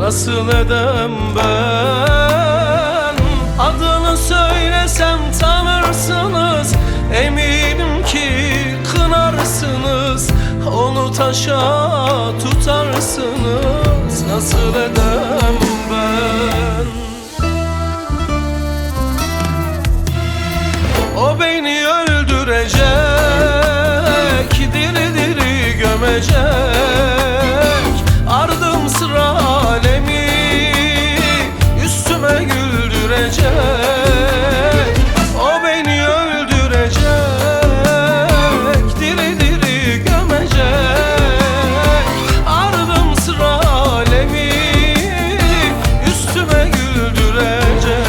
nasıl edem ben? Adını söylesem tanırsınız, eminim ki kınarsınız. Onu taşa tutarsınız, nasıl edem ben? O beni öldürecek, diri diri gömecek. Ardım sıra alemi üstüme güldürecek. O beni öldürecek, diri diri gömecek. Ardım sıra alemi üstüme güldürecek.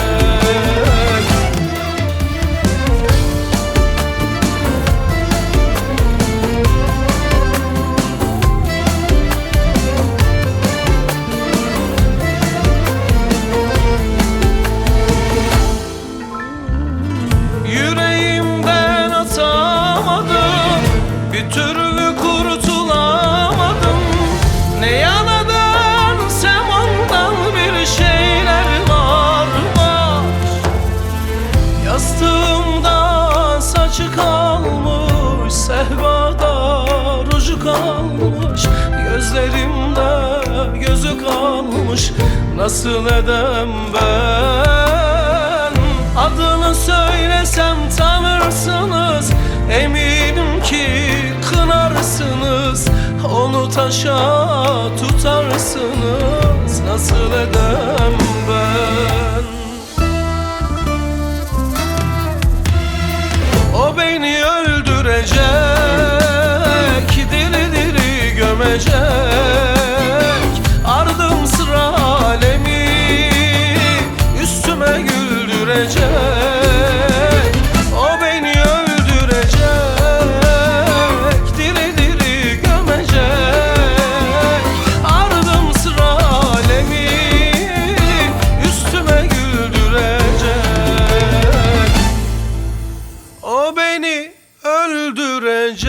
Yüreğimden atamadım, bir türlü kurtulamadım. Ne yanadınsam ondan bir şeyler var. Yastığımda saçı kalmış, sehpada ruju kalmış. Gözlerimde gözü kalmış, nasıl edem ben? Adını söylesem tanırsınız, eminim ki kınarsınız. Onu taşa tutarsınız, nasıl edem ben? O beni öldürecek, diri diri gömecek. Ardım sıra alemi üstüme güldürecek. O beni öldürecek, diri diri gömecek. Ardım sıra alemi üstüme güldürecek. O beni öldürecek.